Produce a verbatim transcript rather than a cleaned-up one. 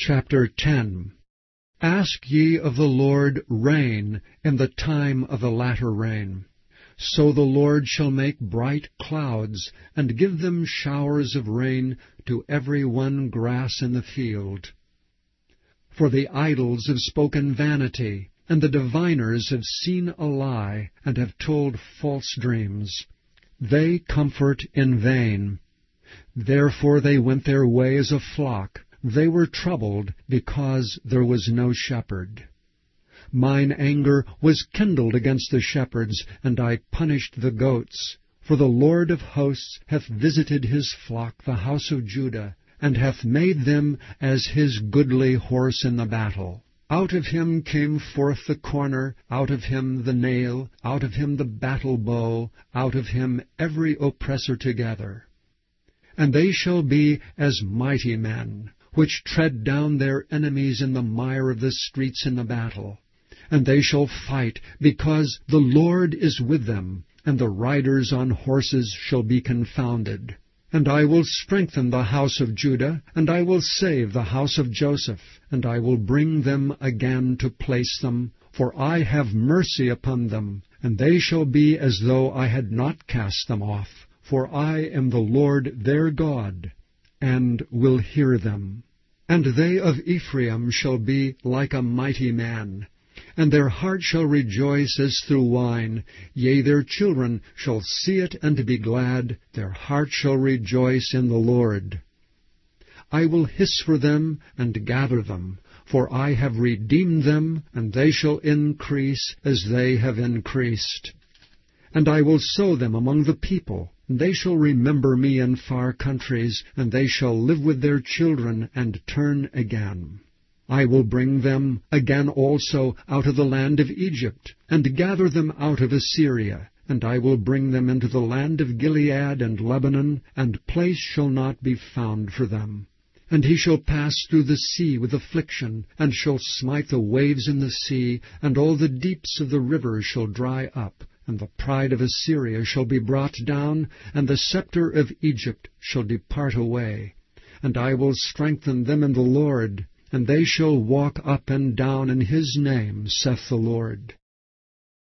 Chapter ten. Ask ye of the Lord rain in the time of the latter rain. So the Lord shall make bright clouds, and give them showers of rain to every one grass in the field. For the idols have spoken vanity, and the diviners have seen a lie, and have told false dreams. They comfort in vain. Therefore they went their way as a flock. They were troubled, because there was no shepherd. Mine anger was kindled against the shepherds, and I punished the goats. For the Lord of hosts hath visited his flock, the house of Judah, and hath made them as his goodly horse in the battle. Out of him came forth the corner, out of him the nail, out of him the battle bow, out of him every oppressor together. And they shall be as mighty men, which tread down their enemies in the mire of the streets in the battle. And they shall fight, because the Lord is with them, and the riders on horses shall be confounded. And I will strengthen the house of Judah, and I will save the house of Joseph, and I will bring them again to place them, for I have mercy upon them, and they shall be as though I had not cast them off, for I am the Lord their God, and will hear them. And they of Ephraim shall be like a mighty man, and their heart shall rejoice as through wine. Yea, their children shall see it and be glad, their heart shall rejoice in the Lord. I will hiss for them and gather them, for I have redeemed them, and they shall increase as they have increased. And I will sow them among the people, and they shall remember me in far countries, and they shall live with their children, and turn again. I will bring them again also out of the land of Egypt, and gather them out of Assyria, and I will bring them into the land of Gilead and Lebanon, and place shall not be found for them. And he shall pass through the sea with affliction, and shall smite the waves in the sea, and all the deeps of the rivers shall dry up. And the pride of Assyria shall be brought down, and the scepter of Egypt shall depart away. And I will strengthen them in the Lord, and they shall walk up and down in his name, saith the Lord.